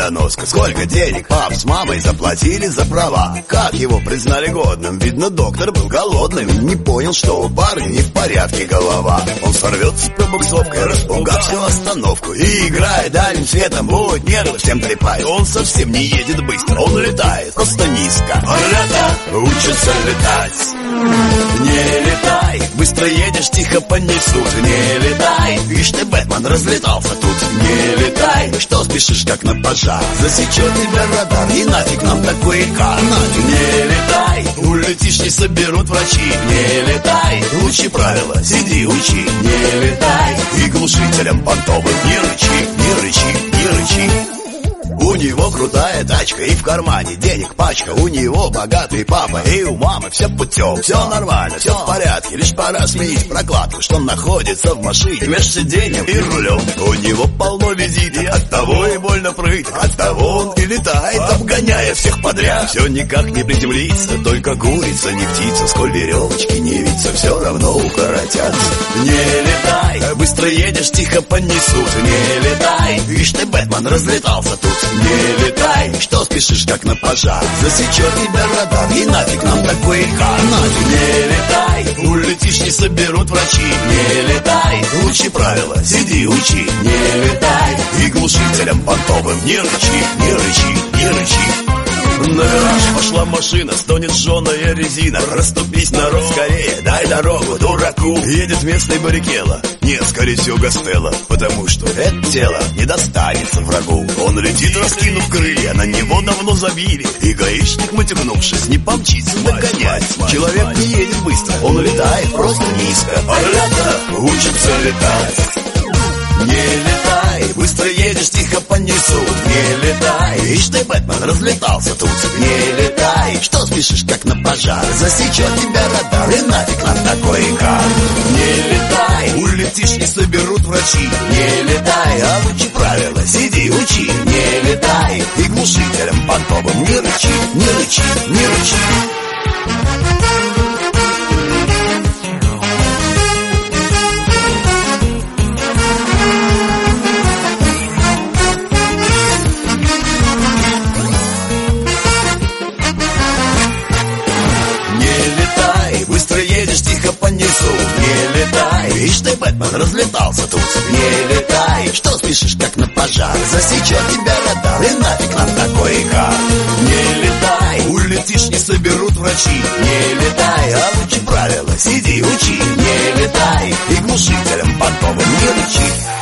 доноска. Сколько денег пап с мамой заплатили за права? Как его признали годным? Видно, доктор был голодным. Не понял, что у парня не в порядке голова. Он сорвется с пробуксовкой, распугав всю остановку, и играет дальним светом, будет нервы всем трепает. Он совсем не едет быстро, он летает просто низко. Орлята учатся летать. Не летай, быстро едешь, тихо понесут. Не летай, ишь ты, Бэтмен, разлетался тут. Не летай, что спешишь, как на пожар? Засечет тебя радар, и нафиг нам такой кар. Не летай, улетишь, не соберут врачи. Не летай, лучше правила, сиди, учи. Не летай, и глушителем понтовым не рычи, не рычи, не рычи. У него крутая тачка и в кармане денег пачка. У него богатый папа и у мамы все путем. Все нормально, все в порядке, лишь пора сменить прокладку, что находится в машине между сиденьем и рулем. У него полно визитов, оттого и больно прыть, оттого он и летает, обгоняя всех подряд. Все никак не приземлится, только курица не птица. Сколь веревочки не виться, все равно укоротят. Не летай, быстро едешь, тихо понесут. Не летай, ишь ты, Бэтмен, разлетался тут. Не летай, что спешишь, как на пожар? Засечет тебя радар, и нафиг нам такой кар. Не летай, улетишь, не соберут врачи. Не летай, лучше правила, сиди, учи. Не летай, и глушителем понтовым не рычи, не рычи, не рычи. На вираж пошла машина, стонет жженая резина. Расступись, народ, скорее, дай дорогу дураку. Едет местный баррикела, нет, скорее всего, Гастелло, потому что это тело не достанется врагу. Он летит, раскинув крылья, на него давно забили. И гаишник, матюкнувшись, не помчится догонять. Человек не едет быстро, он летает просто низко. Орлята учатся летать. Не летай, быстро едешь, тихо понесут. Не летай, ишь ты, Бэтмен, разлетался тут. Не летай, что спешишь, как на пожар? Засечет тебя радар, и нафиг нам такой кар. Не летай, улетишь, не соберут врачи. Не летай, а лучше правила, сиди, учи. Не летай, и глушителем понтовым не рычи, не рычи, не рычи. Тихо понесу, не летай, ишь ты, Бэтмен, разлетался тут. Не летай, что спешишь, как на пожар? Засечет тебя радар, и нафиг нам такой кар. Не летай, улетишь, не соберут врачи. Не летай, а лучше правила, сиди, учи. Не летай, и глушителем понтовым не рычи.